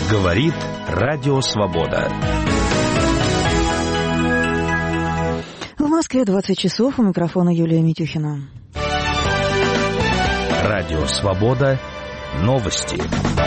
Говорит Радио Свобода. В Москве 20 часов. У микрофона Юлия Митюхина. Радио Свобода. Новости.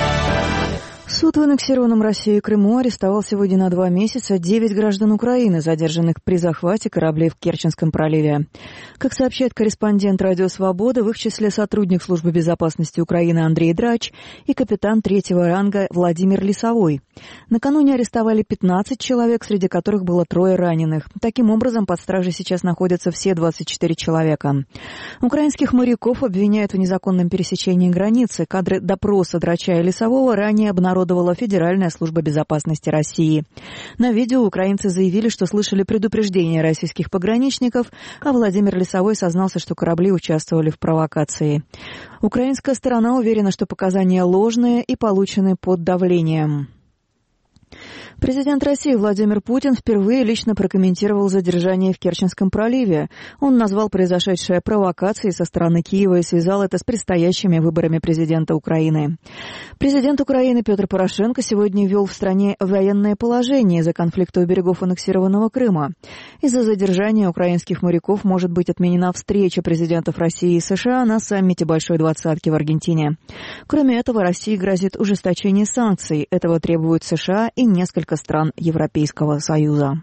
Суд в аннексированном Россией Крыму арестовал сегодня на 2 месяца 9 граждан Украины, задержанных при захвате кораблей в Керченском проливе. Как сообщает корреспондент Радио Свобода, в их числе сотрудник Службы безопасности Украины Андрей Драч и капитан 3-го ранга Владимир Лисовой. Накануне арестовали 15 человек, среди которых было 3 раненых. Таким образом, под стражей сейчас находятся все 24 человека. Украинских моряков обвиняют в незаконном пересечении границы. Кадры допроса Драча и Лисового ранее обнародовала Федеральная служба безопасности России. На видео украинцы заявили, что слышали предупреждения российских пограничников, а Владимир Лисовой сознался, что корабли участвовали в провокации. Украинская сторона уверена, что показания ложные и получены под давлением. Президент России Владимир Путин впервые лично прокомментировал задержание в Керченском проливе. Он назвал произошедшее провокацией со стороны Киева и связал это с предстоящими выборами президента Украины. Президент Украины Петр Порошенко сегодня ввел в стране военное положение из-за конфликта у берегов аннексированного Крыма. Из-за задержания украинских моряков может быть отменена встреча президентов России и США на саммите Большой Двадцатки в Аргентине. Кроме этого, России грозит ужесточение санкций. Этого требуют США и несколько стран Европейского Союза.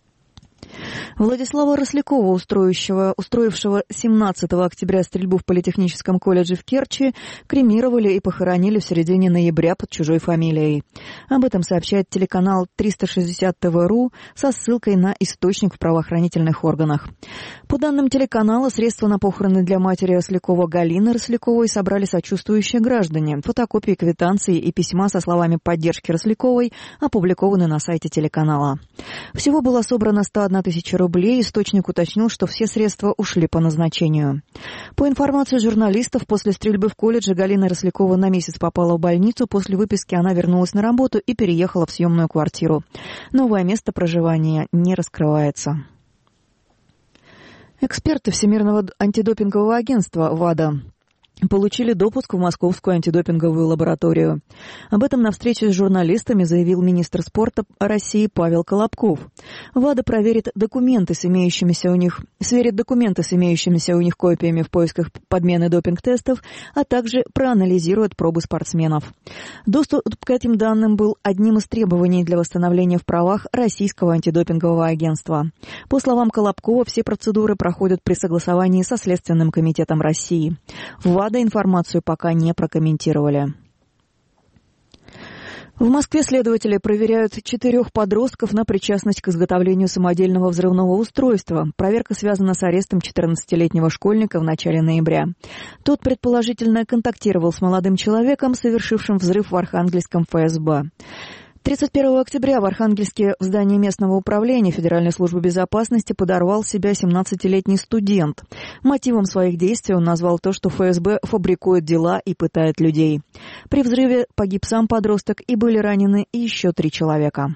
Владислава Рослякова, устроившего 17 октября стрельбу в Политехническом колледже в Керчи, кремировали и похоронили в середине ноября под чужой фамилией. Об этом сообщает телеканал 360 ТВ.ру со ссылкой на источник в правоохранительных органах. По данным телеканала, средства на похороны для матери Рослякова Галины Росляковой собрали сочувствующие граждане. Фотокопии квитанции и письма со словами поддержки Росляковой опубликованы на сайте телеканала. Всего было собрано 101 тысяча рублей. Источник уточнил, что все средства ушли по назначению. По информации журналистов, после стрельбы в колледже Галина Рослякова на месяц попала в больницу. После выписки она вернулась на работу и переехала в съемную квартиру. Новое место проживания не раскрывается. Эксперты Всемирного антидопингового агентства ВАДА получили допуск в Московскую антидопинговую лабораторию. Об этом на встрече с журналистами заявил министр спорта России Павел Колобков. ВАДА сверит документы с имеющимися у них копиями в поисках подмены допинг-тестов, а также проанализирует пробы спортсменов. Доступ к этим данным был одним из требований для восстановления в правах Российского антидопингового агентства. По словам Колобкова, все процедуры проходят при согласовании со Следственным комитетом России. В ВАДА информацию пока не прокомментировали. В Москве следователи проверяют 4 подростков на причастность к изготовлению самодельного взрывного устройства. Проверка связана с арестом 14-летнего школьника в начале ноября. Тот предположительно контактировал с молодым человеком, совершившим взрыв в Архангельском ФСБ. 31 октября в Архангельске в здании местного управления Федеральной службы безопасности подорвал себя 17-летний студент. Мотивом своих действий он назвал то, что ФСБ фабрикует дела и пытает людей. При взрыве погиб сам подросток и были ранены еще 3 человека.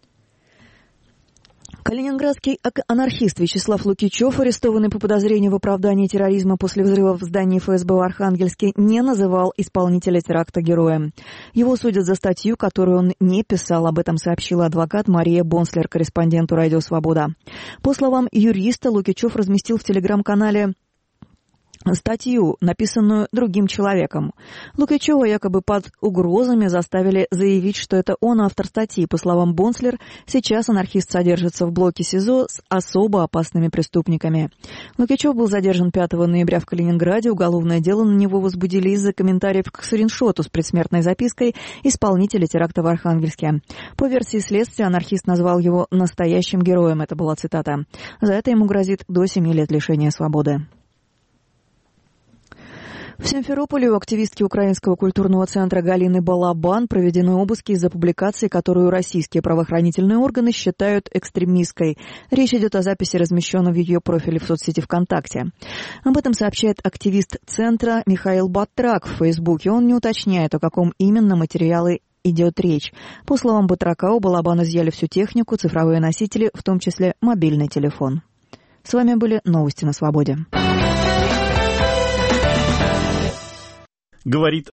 Калининградский анархист Вячеслав Лукичев, арестованный по подозрению в оправдании терроризма после взрыва в здании ФСБ в Архангельске, не называл исполнителя теракта героем. Его судят за статью, которую он не писал. Об этом сообщила адвокат Мария Бонслер, корреспонденту «Радио Свобода». По словам юриста, Лукичев разместил в телеграм-канале статью, написанную другим человеком. Лукичева якобы под угрозами заставили заявить, что это он автор статьи. По словам Бонслер, сейчас анархист содержится в блоке СИЗО с особо опасными преступниками. Лукичев был задержан 5 ноября в Калининграде. Уголовное дело на него возбудили из-за комментариев к скриншоту с предсмертной запиской исполнителя теракта в Архангельске. По версии следствия, анархист назвал его настоящим героем. Это была цитата. За это ему грозит до 7 лет лишения свободы. В Симферополе у активистки Украинского культурного центра Галины Балабан проведены обыски из-за публикации, которую российские правоохранительные органы считают экстремистской. Речь идет о записи, размещенной в ее профиле в соцсети ВКонтакте. Об этом сообщает активист центра Михаил Батрак в Фейсбуке. Он не уточняет, о каком именно материале идет речь. По словам Батрака, у Балабан изъяли всю технику, цифровые носители, в том числе мобильный телефон. С вами были новости на Свободе. Говорит